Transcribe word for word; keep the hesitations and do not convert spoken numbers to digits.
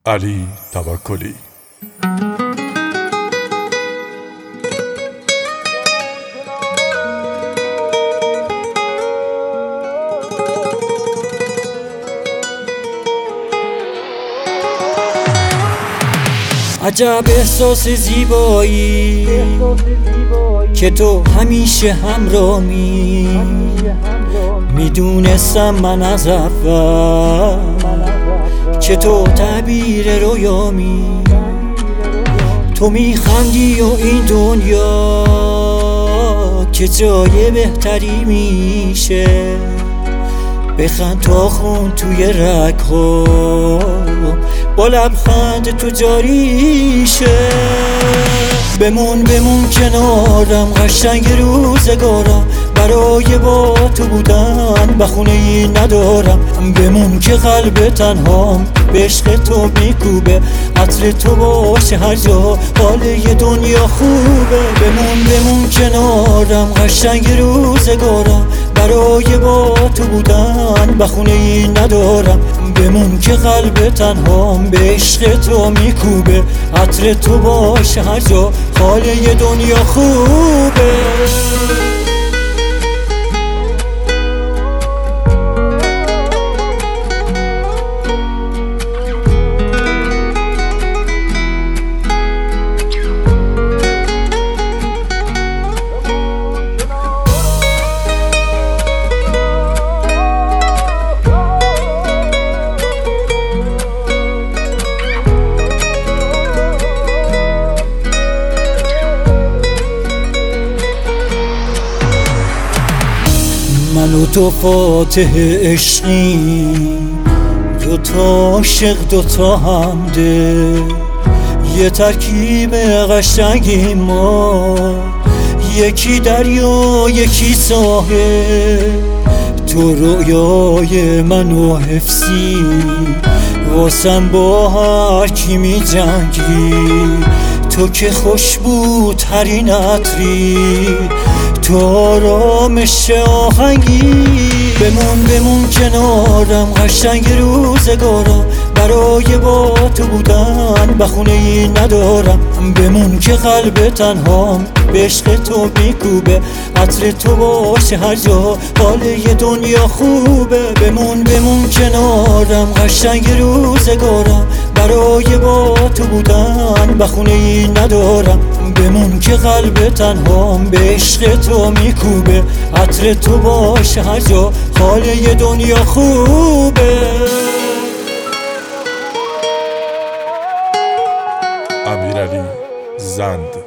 علی توکلی. عجب احساس زیبایی که تو همیشه همراهی، میدونستم من از اول که تو تعبیر رویامی. تو میخندی و این دنیا که جای بهتری میشه، بخند تا خون توی رگ‌ها با لبخند تو جاری شه. بمون بمون کنارم قشنگ روزگارم، برای با تو بودن بخونه ای ندارم. بمون که قلب تنهام به عشق تو میکوبه، عطر تو باشه هر جا حال یه دنیا خوبه. بمون بمون کنارم قشنگ روزگارم، برای با تو بودن بخونه ای ندارم. بمون که قلب تنهام به عشق تو میکوبه، عطر تو باشه هر جا حال یه دنیا خوبه. من و تو فاتح عشقی، دو تا عاشق دو تا همده، یه ترکیب قشنگی ما، یکی دریا یکی ساحل. تو رویای من و حفظی، واسم با هر کی می جنگی. تو که خوشبوترین عطری، تو آرامش آهنگی. بمون بمون کنارم قشنگ روزگارم، برای با تو بودن بخونه ای ندارم. بمون که قلب تنهام به عشق تو میکوبه، عطر تو باشه هر جا حال یه دنیا خوبه. بمون بمون کنارم قشنگ روزگارم، برای با تو بودن بخونه ای ندارم. بمون که قلب تنهام به عشق تو میکوبه، عطر تو باشه هر جا حال یه دنیا خوبه. امیرعلی زند.